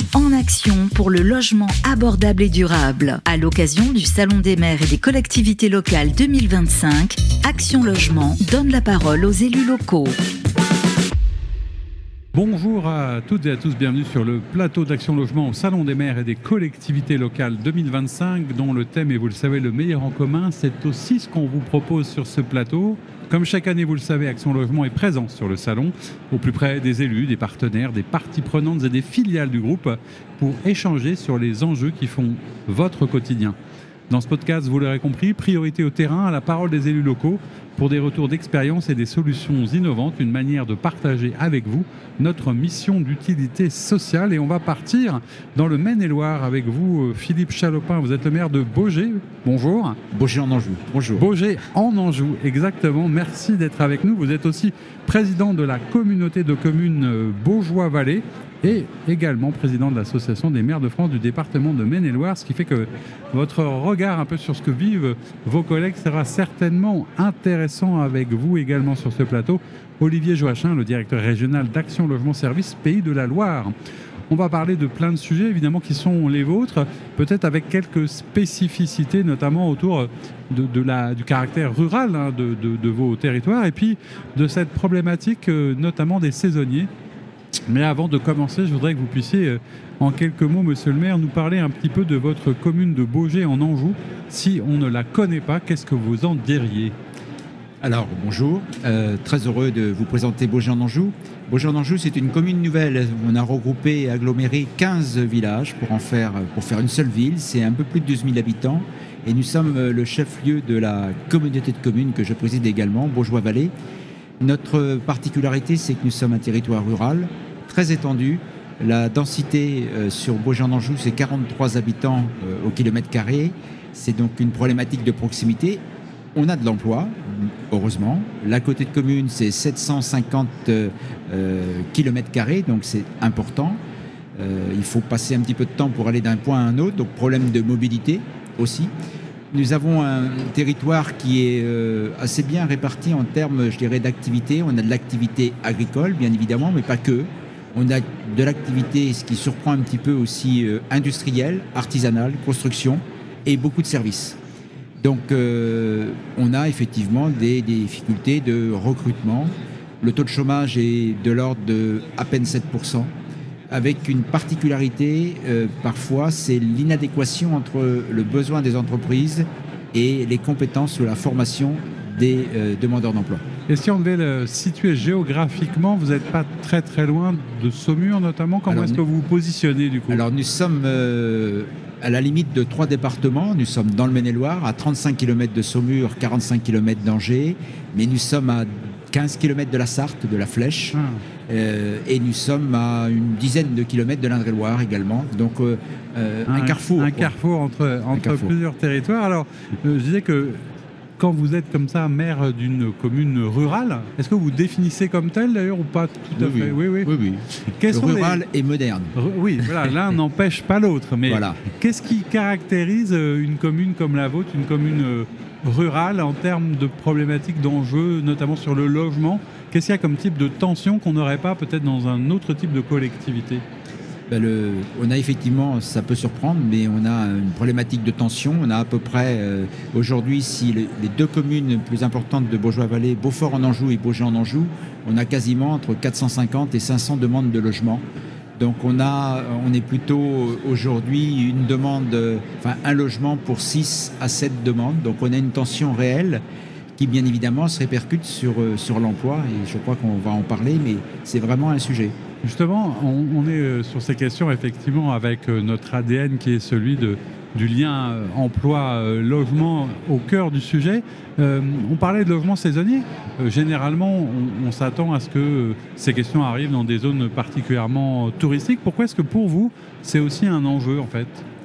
en action pour le logement abordable et durable. À l'occasion du Salon des maires et des collectivités locales 2025, Action Logement donne la parole aux élus locaux. Bonjour à toutes et à tous, bienvenue sur le plateau d'Action Logement au Salon des maires et des collectivités locales 2025, dont le thème est, vous le savez, le meilleur en commun. C'est aussi ce qu'on vous propose sur ce plateau. Comme chaque année, vous le savez, Action Logement est présent sur le salon, au plus près des élus, des partenaires, des parties prenantes et des filiales du groupe, pour échanger sur les enjeux qui font votre quotidien. Dans ce podcast, vous l'aurez compris, priorité au terrain, à la parole des élus locaux, pour des retours d'expérience et des solutions innovantes, une manière de partager avec vous notre mission d'utilité sociale. Et on va partir dans le Maine-et-Loire avec vous, Philippe Chalopin. Vous êtes le maire de Baugé. Bonjour. Baugé en Anjou. Bonjour. Baugé en Anjou, exactement. Merci d'être avec nous. Vous êtes aussi président de la communauté de communes Baugeois-Vallée et également président de l'association des maires de France du département de Maine-et-Loire, ce qui fait que votre regard un peu sur ce que vivent vos collègues sera certainement intéressant avec vous également sur ce plateau. Olivier Joachim, le directeur régional d'Action Logement Service Pays de la Loire. On va parler de plein de sujets évidemment qui sont les vôtres, peut-être avec quelques spécificités, notamment autour du caractère rural de vos territoires et puis de cette problématique notamment des saisonniers. Mais avant de commencer, je voudrais que vous puissiez, en quelques mots, monsieur le maire, nous parler un petit peu de votre commune de Baugé en Anjou. Si on ne la connaît pas, qu'est-ce que vous en diriez ? Alors, bonjour. Très heureux de vous présenter Baugé en Anjou. Baugé en Anjou, c'est une commune nouvelle. On a regroupé et aggloméré 15 villages pour faire une seule ville. C'est un peu plus de 12 000 habitants. Et nous sommes le chef-lieu de la communauté de communes que je préside également, Baugeois-Vallée. Notre particularité, c'est que nous sommes un territoire rural, très étendu. La densité sur Baugé en Anjou, c'est 43 habitants au kilomètre carré. C'est donc une problématique de proximité. On a de l'emploi, heureusement. La côté de commune, c'est 750 kilomètres carrés, donc c'est important. Il faut passer un petit peu de temps pour aller d'un point à un autre, donc problème de mobilité aussi. Nous avons un territoire qui est assez bien réparti en termes, je dirais, d'activité. On a de l'activité agricole, bien évidemment, mais pas que. On a de l'activité, ce qui surprend un petit peu aussi, industrielle, artisanale, construction, et beaucoup de services. Donc, on a effectivement des difficultés de recrutement. Le taux de chômage est de l'ordre de à peine 7%. Avec une particularité, parfois, c'est l'inadéquation entre le besoin des entreprises et les compétences ou la formation des demandeurs d'emploi. Et si on devait le situer géographiquement, vous n'êtes pas très très loin de Saumur notamment. Comment est-ce que vous vous positionnez du coup ? Alors nous sommes à la limite de 3 départements. Nous sommes dans le Maine-et-Loire, à 35 km de Saumur, 45 km d'Angers, mais nous sommes à 15 km de la Sarthe, de la Flèche, et nous sommes à une dizaine de kilomètres de l'Indre-et-Loire également. Donc un carrefour. Un carrefour entre plusieurs territoires. Alors, je disais que quand vous êtes comme ça maire d'une commune rurale, est-ce que vous définissez comme tel d'ailleurs ou pas tout à fait ? Oui. Rural et moderne. Oui, voilà, l'un n'empêche pas l'autre. Mais voilà. Qu'est-ce qui caractérise une commune comme la vôtre, une commune rurale en termes de problématiques, d'enjeux, notamment sur le logement ? Qu'est-ce qu'il y a comme type de tension qu'on n'aurait pas peut-être dans un autre type de collectivité ? On a effectivement, ça peut surprendre, mais on a une problématique de tension. On a à peu près, aujourd'hui, si les deux communes les plus importantes de Baugeois-Vallée, Beaufort en Anjou et Baugé en Anjou, on a quasiment entre 450 et 500 demandes de logement. Donc on est plutôt aujourd'hui un logement pour 6 à 7 demandes. Donc on a une tension réelle qui bien évidemment se répercute sur l'emploi, et je crois qu'on va en parler, mais c'est vraiment un sujet. Justement, on est sur ces questions effectivement avec notre ADN qui est celui du lien emploi-logement au cœur du sujet. On parlait de logement saisonnier. Généralement, on s'attend à ce que ces questions arrivent dans des zones particulièrement touristiques. Pourquoi est-ce que pour vous, c'est aussi un enjeu en fait ?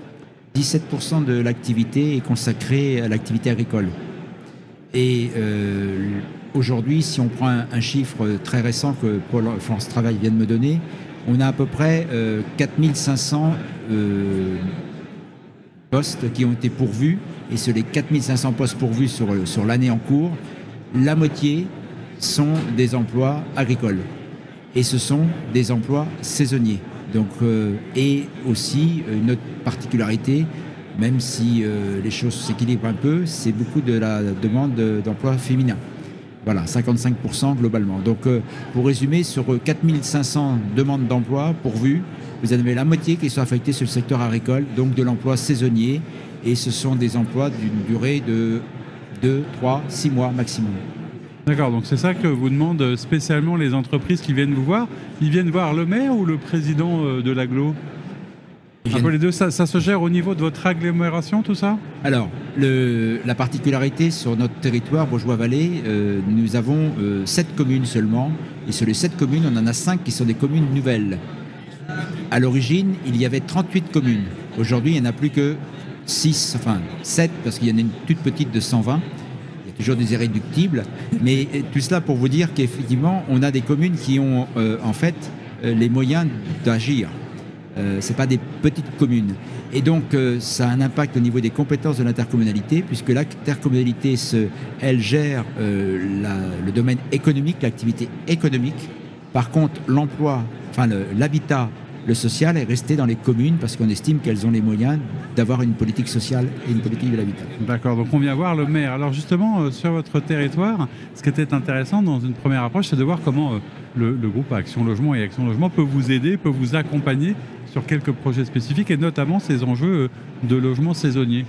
17% de l'activité est consacrée à l'activité agricole. Et aujourd'hui, si on prend un chiffre très récent que Pôle France Travail vient de me donner, on a à peu près 4500 postes qui ont été pourvus. Et sur les 4500 postes pourvus sur l'année en cours, la moitié sont des emplois agricoles. Et ce sont des emplois saisonniers. Donc, et aussi, une autre particularité, même si les choses s'équilibrent un peu, c'est beaucoup de la demande d'emploi féminin. Voilà, 55% globalement. Donc, pour résumer, sur 4500 demandes d'emploi pourvues, vous en avez la moitié qui sont affectées sur le secteur agricole, donc de l'emploi saisonnier. Et ce sont des emplois d'une durée de 2, 3, 6 mois maximum. D'accord, donc c'est ça que vous demandent spécialement les entreprises qui viennent vous voir. Ils viennent voir le maire ou le président de l'agglo ? Un peu les deux, ça se gère au niveau de votre agglomération, tout ça ? Alors, la particularité sur notre territoire, Baugeois-Vallée, nous avons 7 communes seulement. Et sur les 7 communes, on en a 5 qui sont des communes nouvelles. À l'origine, il y avait 38 communes. Aujourd'hui, il n'y en a plus que 7, parce qu'il y en a une toute petite de 120. Il y a toujours des irréductibles. Mais tout cela pour vous dire qu'effectivement, on a des communes qui ont en fait les moyens d'agir. Ce n'est pas des petites communes. Et donc, ça a un impact au niveau des compétences de l'intercommunalité, puisque l'intercommunalité, elle gère le domaine économique, l'activité économique. Par contre, l'emploi, l'habitat, le social est resté dans les communes parce qu'on estime qu'elles ont les moyens d'avoir une politique sociale et une politique de l'habitat. D'accord, donc on vient voir le maire. Alors justement, sur votre territoire, ce qui était intéressant dans une première approche, c'est de voir comment le groupe Action Logement et Action Logement peut vous aider, peut vous accompagner sur quelques projets spécifiques et notamment ces enjeux de logement saisonnier.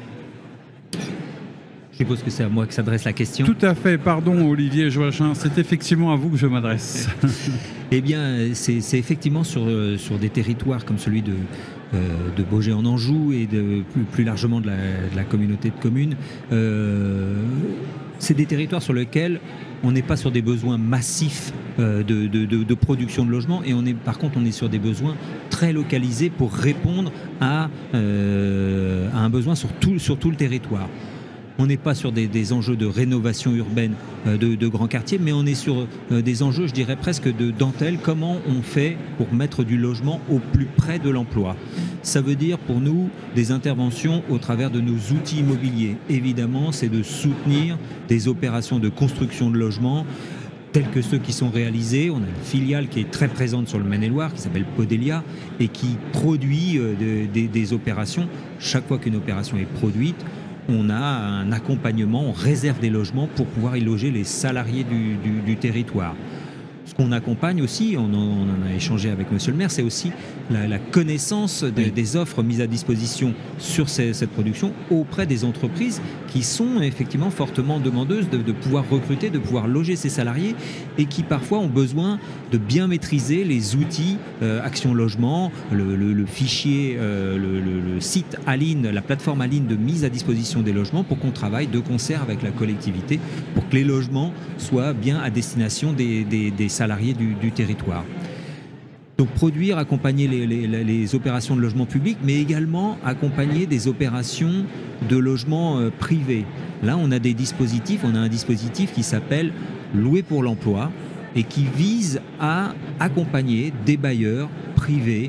Je suppose que c'est à moi que s'adresse la question. Tout à fait, pardon Olivier Joachim, c'est effectivement à vous que je m'adresse. Eh bien, c'est effectivement sur des territoires comme celui de Baugé en Anjou et plus largement de la communauté de communes. C'est des territoires sur lesquels on n'est pas sur des besoins massifs de production de logements et par contre on est sur des besoins très localisés pour répondre à un besoin sur tout le territoire. On n'est pas sur des enjeux de rénovation urbaine de grands quartiers, mais on est sur des enjeux, je dirais presque de dentelle. Comment on fait pour mettre du logement au plus près de l'emploi ? Ça veut dire pour nous des interventions au travers de nos outils immobiliers. Évidemment, c'est de soutenir des opérations de construction de logements tels que ceux qui sont réalisés. On a une filiale qui est très présente sur le Maine-et-Loire, qui s'appelle Podelia, et qui produit des opérations. Chaque fois qu'une opération est produite, on a un accompagnement, on réserve des logements pour pouvoir y loger les salariés du territoire. Ce qu'on accompagne aussi, on en a échangé avec monsieur le maire, c'est aussi la connaissance des offres mises à disposition sur cette production auprès des entreprises qui sont effectivement fortement demandeuses de pouvoir recruter, de pouvoir loger ces salariés et qui parfois ont besoin de bien maîtriser les outils Action Logement, le fichier, le site Aline, la plateforme Aline de mise à disposition des logements pour qu'on travaille de concert avec la collectivité pour que les logements soient bien à destination des salariés du territoire. Donc produire, accompagner les opérations de logement public, mais également accompagner des opérations de logement privé. Là, on a un dispositif qui s'appelle Louer pour l'emploi et qui vise à accompagner des bailleurs privés,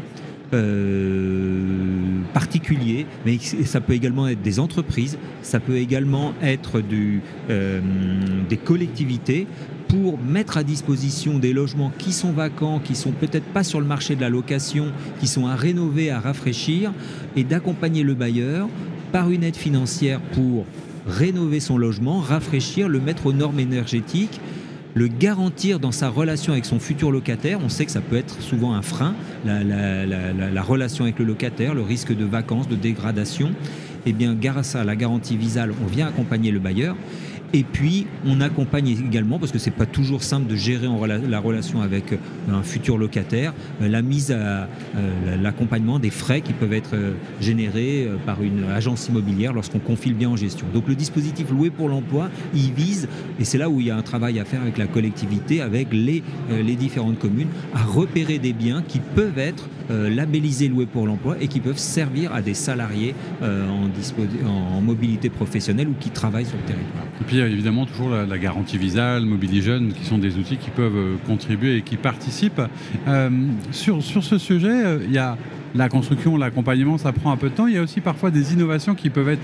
particuliers, mais ça peut également être des entreprises, ça peut également être des collectivités pour mettre à disposition des logements qui sont vacants, qui sont peut-être pas sur le marché de la location, qui sont à rénover, à rafraîchir, et d'accompagner le bailleur par une aide financière pour rénover son logement, rafraîchir, le mettre aux normes énergétiques, le garantir dans sa relation avec son futur locataire. On sait que ça peut être souvent un frein, la relation avec le locataire, le risque de vacances, de dégradation. Eh bien, grâce à la garantie Visal, on vient accompagner le bailleur. Et puis, on accompagne également, parce que c'est pas toujours simple de gérer la relation avec un futur locataire, l'accompagnement des frais qui peuvent être générés par une agence immobilière lorsqu'on confie le bien en gestion. Donc, le dispositif Louer pour l'emploi, il vise, et c'est là où il y a un travail à faire avec la collectivité, avec les différentes communes, à repérer des biens qui peuvent être labellisés Louer pour l'emploi et qui peuvent servir à des salariés en mobilité professionnelle ou qui travaillent sur le territoire. Et puis évidemment toujours la garantie Visal, Mobility Jeunes, qui sont des outils qui peuvent contribuer et qui participent. Sur ce sujet, il y a la construction, l'accompagnement, ça prend un peu de temps. Il y a aussi parfois des innovations qui peuvent être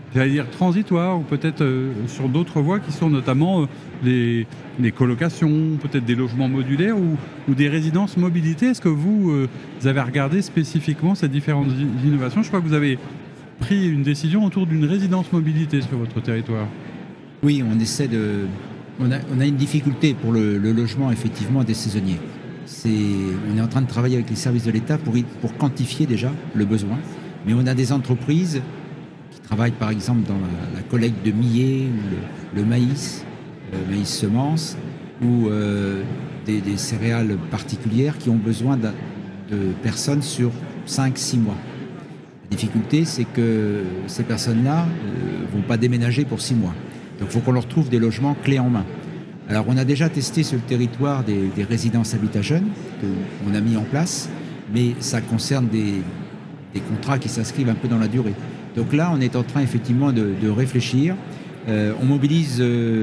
j'allais dire transitoires, ou peut-être sur d'autres voies qui sont notamment les colocations, peut-être des logements modulaires ou des résidences mobilité. Est-ce que vous avez regardé spécifiquement ces différentes innovations? Je crois que vous avez pris une décision autour d'une résidence mobilité sur votre territoire. Oui, on a une difficulté pour le logement effectivement des saisonniers. On est en train de travailler avec les services de l'État pour quantifier déjà le besoin. Mais on a des entreprises qui travaillent par exemple dans la collecte de millet ou le maïs semence, ou des céréales particulières qui ont besoin de personnes sur 5-6 mois. La difficulté, c'est que ces personnes-là ne vont pas déménager pour 6 mois. Donc il faut qu'on leur trouve des logements clés en main. Alors on a déjà testé sur le territoire des résidences habitat jeunes qu'on a mis en place, mais ça concerne des contrats qui s'inscrivent un peu dans la durée. Donc là, on est en train effectivement de réfléchir. On mobilise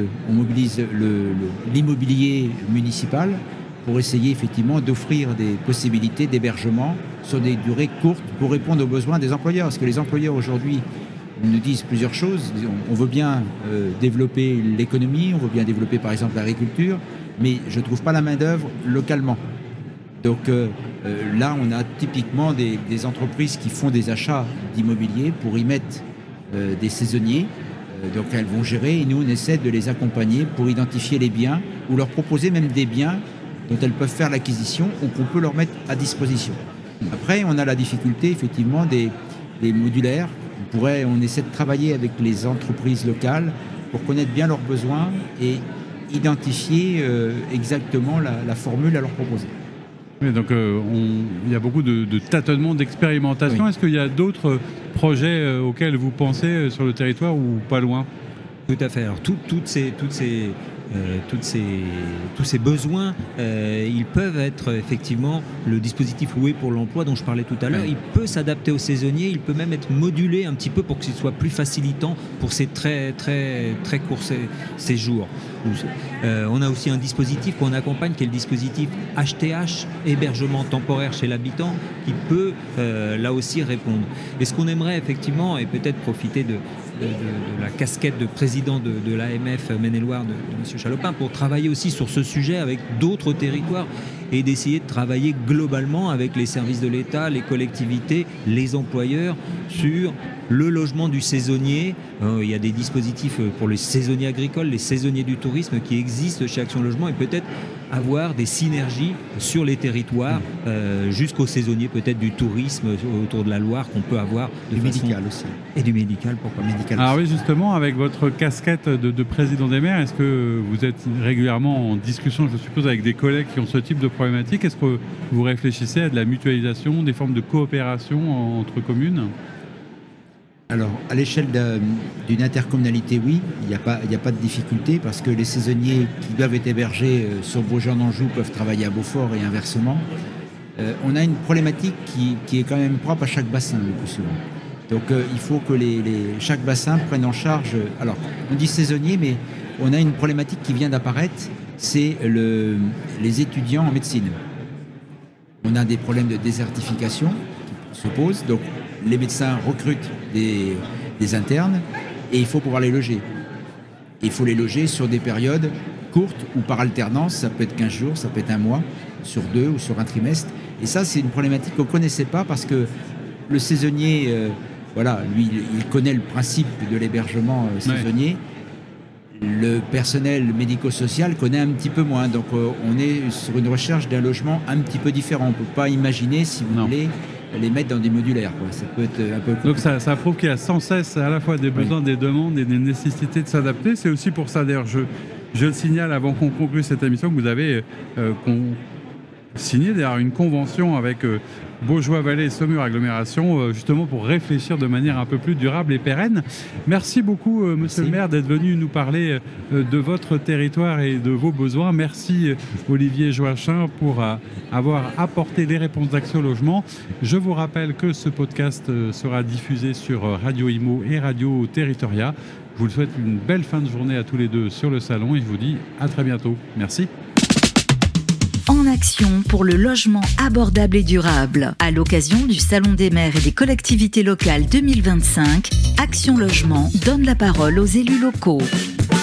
l'immobilier municipal pour essayer effectivement d'offrir des possibilités d'hébergement sur des durées courtes pour répondre aux besoins des employeurs. Parce que les employeurs aujourd'hui nous disent plusieurs choses. On veut bien développer l'économie, on veut bien développer par exemple l'agriculture, mais je ne trouve pas la main-d'œuvre localement. Donc là, on a typiquement des entreprises qui font des achats d'immobilier pour y mettre des saisonniers. Donc elles vont gérer et nous, on essaie de les accompagner pour identifier les biens ou leur proposer même des biens dont elles peuvent faire l'acquisition ou qu'on peut leur mettre à disposition. Après, on a la difficulté effectivement des modulaires. On essaie de travailler avec les entreprises locales pour connaître bien leurs besoins et identifier exactement la formule à leur proposer. Oui, donc il y a beaucoup de tâtonnements, d'expérimentation. Oui. Est-ce qu'il y a d'autres projets auxquels vous pensez sur le territoire ou pas loin? Tout à fait. Alors tous ces besoins, ils peuvent être effectivement le dispositif loué pour l'emploi dont je parlais tout à l'heure. Il peut s'adapter aux saisonniers, il peut même être modulé un petit peu pour qu'il soit plus facilitant pour ces très très très courts séjours. On a aussi un dispositif qu'on accompagne qui est le dispositif HTH, hébergement temporaire chez l'habitant, qui peut là aussi répondre. Et ce qu'on aimerait effectivement, et peut-être profiter de la casquette de président de l'AMF Maine-et-Loire de M. Chalopin pour travailler aussi sur ce sujet avec d'autres territoires et d'essayer de travailler globalement avec les services de l'État, les collectivités, les employeurs sur le logement du saisonnier. Il y a des dispositifs pour les saisonniers agricoles, les saisonniers du tourisme qui existent chez Action Logement et peut-être avoir des synergies sur les territoires jusqu'aux saisonniers peut-être du tourisme autour de la Loire qu'on peut avoir du médical aussi. Et du médical, pourquoi médical aussi. Ah oui, justement, avec votre casquette de président des maires, est-ce que vous êtes régulièrement en discussion, je suppose, avec des collègues qui ont ce type de problématique? Est-ce que vous réfléchissez à de la mutualisation, des formes de coopération entre communes? Alors, à l'échelle d'une intercommunalité, oui, il n'y a pas de difficulté parce que les saisonniers qui doivent être hébergés sur Beaugenant-d'Anjou peuvent travailler à Beaufort et inversement. On a une problématique qui est quand même propre à chaque bassin le plus souvent. Donc, il faut que chaque bassin prenne en charge... Alors, on dit saisonnier, mais on a une problématique qui vient d'apparaître, c'est les étudiants en médecine. On a des problèmes de désertification qui se posent, donc les médecins recrutent des internes et il faut pouvoir les loger. Et il faut les loger sur des périodes courtes ou par alternance, ça peut être 15 jours, ça peut être un mois, sur 2 ou sur un trimestre. Et ça, c'est une problématique qu'on ne connaissait pas parce que le saisonnier, lui, il connaît le principe de l'hébergement saisonnier. Le personnel médico-social connaît un petit peu moins. Donc on est sur une recherche d'un logement un petit peu différent. On ne peut pas imaginer, si vous voulez, les mettre dans des modulaires. Ça peut être un peu compliqué. Donc ça prouve qu'il y a sans cesse à la fois des besoins, des demandes et des nécessités de s'adapter. C'est aussi pour ça, d'ailleurs, je le signale avant qu'on conclue cette émission, que vous avez signé d'ailleurs une convention avec Beaujois-Vallée et Saumur Agglomération, justement pour réfléchir de manière un peu plus durable et pérenne. Merci beaucoup, Monsieur le maire, d'être venu nous parler de votre territoire et de vos besoins. Merci, Olivier Joachim, pour avoir apporté les réponses d'Action Logement. Je vous rappelle que ce podcast sera diffusé sur Radio Imo et Radio Territoria. Je vous souhaite une belle fin de journée à tous les deux sur le salon et je vous dis à très bientôt. Merci. en action pour le logement abordable et durable. À l'occasion du Salon des maires et des collectivités locales 2025, Action Logement donne la parole aux élus locaux.